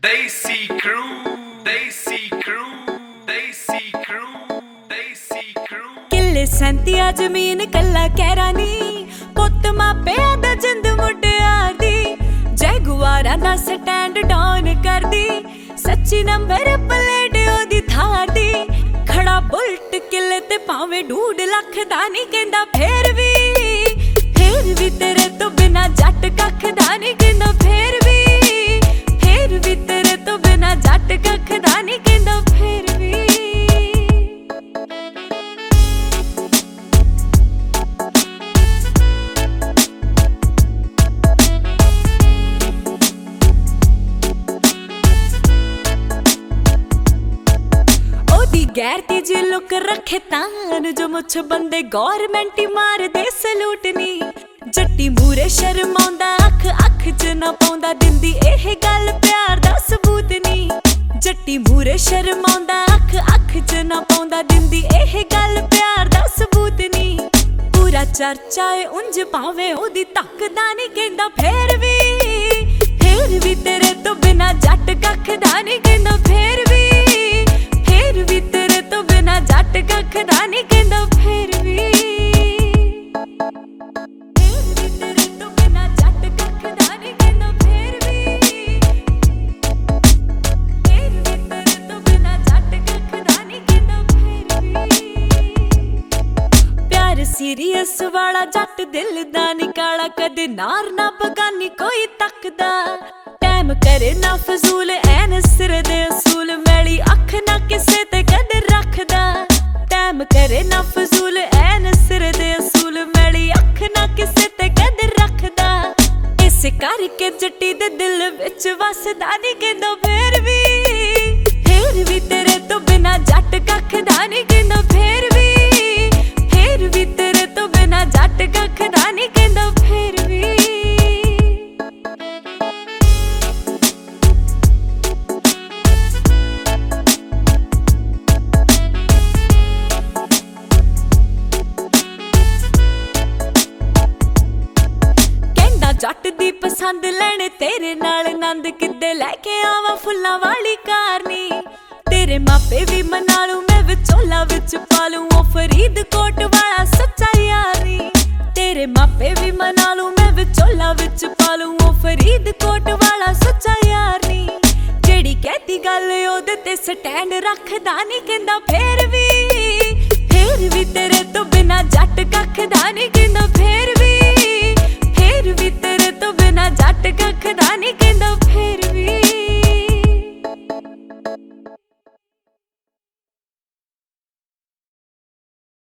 Desi Crew, Desi Crew, Desi Crew, Desi Crew। किले सैंतिया जमीन कला कैरानी पुत मापिया दा जिंद मुटियार दी जैगुआरा दा स्टैंड डाउन कर दी सच्ची नंबर प्लेट ओदी थार दी खड़ा बुलट किले ते भावे 2.5 लाख दा नहीं कहंदा फिर भी तेरे तो बिना जट कख दा नहीं कहंदा फिर भी तेरे तो बिना जट कख दा नहीं कहंदा फिर भी। गैरती जी लुक रखे तान जो मुछ बंदे गौरमेंट ही मार दे सलूट नी जट्टी मूरे शर्माउंदा अख च ना पाउंदा दिंदी एह गल प्यार दा सबूत नी जट्टी मूरे शर्माउंदा अख च ना पाउंदा दिंदी एह गल प्यार दा सबूत नी पूरा चर्चा है उंज भावे ओदी तकदा नहीं कहंदा फिर भी तेरे तो बिना जट कख दा नहीं कहंदा फिर भी तेरे तो बिना जट कख दा नहीं कहंदा फिर भी तेरे तो बिना जट कख दा नहीं कहंदा फिर भी तेरे तो बिना जट कख दा नहीं कहंदा फिर भी। प्यार सीरियस वाला जट दिल दा निकाला कदे नार ना बगानी कोई तकदा टाइम करे ना फजूल ऐन सिर दे असूल मैली अख ना किसे ते कदे रखदा टाइम करे ना फजूल ऐन सिर दे असूल मैली अख ना किसे ते कदे रखदा इस करके जट्टी दे दिल विच वसदा नहीं कहंदा फिर भी तेरे तो बिना जट कख दा नहीं कहंदा फिर भी तेरे तो बिना जट कख दा नहीं कहंदा फिर भी। जट दी पसंद लेने तेरे नाल नंद किदे लैके आवा फुल्लां वाली कारनी तेरे मापे भी मना लूं मैं विचोला विच पालूं ओ फरीदकोट वाला सच्चा यारी तेरे मापे भी मना लूं मैं विचोला विच पालूं ओ फरीदकोट वाला सच्चा यारी जेड़ी कहती गल ओदे ते स्टैंड रखदा नहीं कहंदा फिर भी तेरे